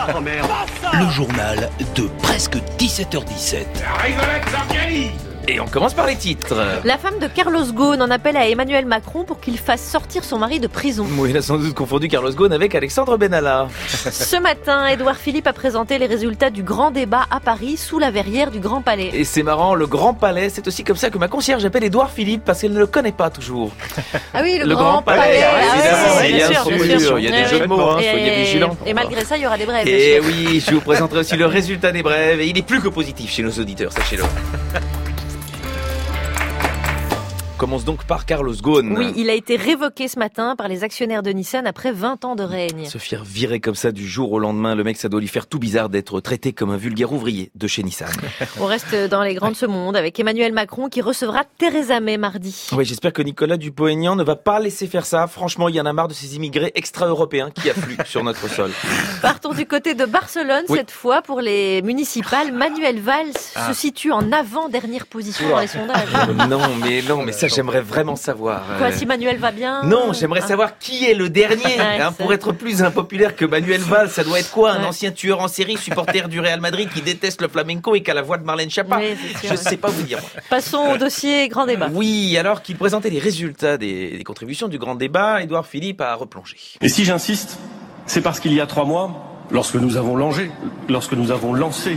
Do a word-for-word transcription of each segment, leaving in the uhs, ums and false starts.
Oh merde. Le journal de presque dix-sept heures dix-sept. Rigolette s'organise. Et on commence par les titres. La femme de Carlos Ghosn en appelle à Emmanuel Macron pour qu'il fasse sortir son mari de prison. Oui, il a sans doute confondu Carlos Ghosn avec Alexandre Benalla. Ce matin, Édouard Philippe a présenté les résultats du grand débat à Paris sous la verrière du Grand Palais. Et c'est marrant, le Grand Palais, c'est aussi comme ça que ma concierge appelle Édouard Philippe parce qu'elle ne le connaît pas toujours. Ah oui, le, Le Grand, Grand Palais, Palais, ah oui, évidemment, oui, bien bien sûr, sûr, bien sûr. il y a des Eh jeux de oui. mots, hein, Et- soyez vigilants. Et malgré ça, il y aura des brèves. Et bien sûr. oui, je vous présenterai aussi le résultat des brèves et il est plus que positif chez nos auditeurs, sachez-le. Commence donc par Carlos Ghosn. Oui, il a été révoqué ce matin par les actionnaires de Nissan après vingt ans de règne. Se faire virer comme ça du jour au lendemain, le mec, ça doit lui faire tout bizarre d'être traité comme un vulgaire ouvrier de chez Nissan. On reste dans les grands de ce monde avec Emmanuel Macron qui recevra Theresa May mardi. Oui, j'espère que Nicolas Dupont-Aignan ne va pas laisser faire ça. Franchement, il y en a marre de ces immigrés extra-européens qui affluent sur notre sol. Partons du côté de Barcelone, Oui. cette fois pour les municipales. Manuel Valls Ah. se situe en avant-dernière position dans les sondages. Euh, non, mais non, mais ça, j'aimerais vraiment savoir. Quoi, Euh, si Manuel va bien? Non, j'aimerais Ah. savoir qui est le dernier. Ouais, Hein, c'est- pour être plus impopulaire que Manuel Valls, ça doit être quoi? Un Ouais. ancien tueur en série, supporter du Real Madrid qui déteste le flamenco et qui a la voix de Marlène Schiappa. Oui, c'est sûr, Je ouais. sais pas vous dire. Passons au dossier grand débat. Oui, alors qu'il présentait les résultats des, des contributions du grand débat, Édouard Philippe a replongé. Et si j'insiste, c'est parce qu'il y a trois mois, lorsque nous avons lancé, lorsque nous avons lancé,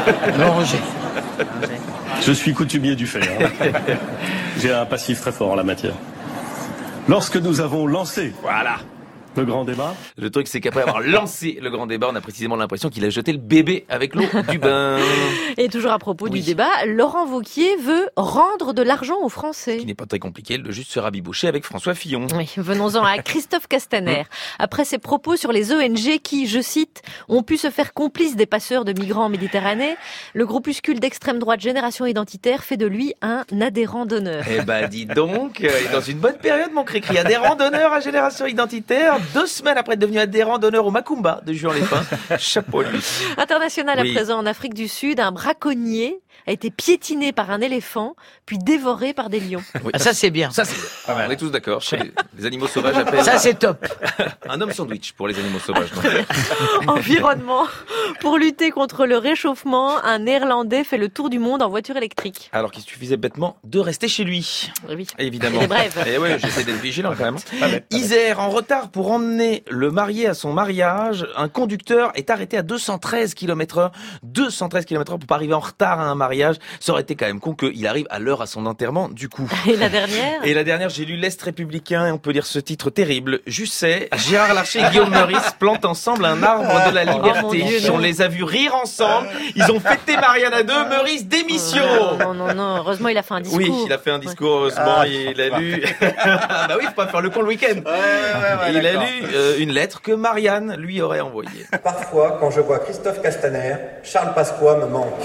je suis coutumier du fait. hein. J'ai un passif très fort en la matière. Lorsque nous avons lancé Voilà. le grand débat, Le truc, c'est qu'après avoir lancé le grand débat, on a précisément l'impression qu'il a jeté le bébé avec l'eau du bain. Et toujours à propos Oui. du débat, Laurent Wauquiez veut rendre de l'argent aux Français. Qui n'est pas très compliqué, de juste se rabiboucher avec François Fillon. Oui, venons-en à Christophe Castaner. Après ses propos sur les O N G qui, je cite, ont pu se faire complices des passeurs de migrants en Méditerranée, le groupuscule d'extrême droite Génération Identitaire fait de lui un adhérent d'honneur. Eh ben, dis donc, euh, et dans une bonne période, mon Cricri, adhérent d'honneur à Génération Identitaire, deux semaines après être devenu adhérent d'honneur au Macumba de Juan Lépin. Chapeau à lui. International Oui. à présent en Afrique du Sud, un braconnier a été piétiné par un éléphant, puis dévoré par des lions. Oui. Ah, ça c'est bien. Ça, c'est on est tous d'accord. Les, les animaux sauvages appellent Ça c'est top. un homme sandwich pour les animaux sauvages. donc. Environnement. Pour lutter contre le réchauffement, un Néerlandais fait le tour du monde en voiture électrique. Alors qu'il suffisait bêtement de rester chez lui. Oui. Évidemment. Des brèves. Et ouais, j'essaie d'être vigilant quand même. Isère, en retard pour emmener le marié à son mariage, un conducteur est arrêté à deux cent treize kilomètres heure. deux cent treize kilomètres heure pour pas arriver en retard à un mariage. Ça aurait été quand même con qu'il arrive à l'heure à son enterrement, du coup. Et la dernière? Et la dernière, j'ai lu l'Est républicain et on peut lire ce titre terrible. Jusset, Gérard Larcher et Guillaume Meurice plantent ensemble un arbre de la Oh, mon liberté. Dieu, non. On les a vus rire ensemble. Ils ont fêté Marianne à deux. Meurice, démission! Non, non, non, heureusement il a fait un discours. Oui, il a fait un discours, heureusement, il a lu... bah oui, faut pas faire le con le week-end. il a lu euh, une lettre que Marianne lui aurait envoyée. Parfois, quand je vois Christophe Castaner, Charles Pasqua me manque.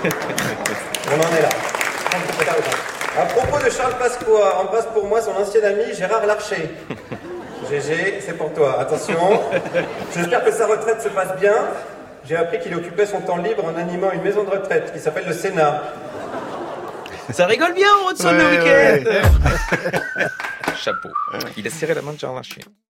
On en est là. À propos de Charles Pasqua, en passe pour moi son ancien ami Gérard Larcher. G G, c'est pour toi. Attention. J'espère que sa retraite se passe bien. J'ai appris qu'il occupait son temps libre en animant une maison de retraite qui s'appelle le Sénat. Ça rigole bien, Hudson, le week-end. Chapeau. Il a serré la main de Gérard Larcher.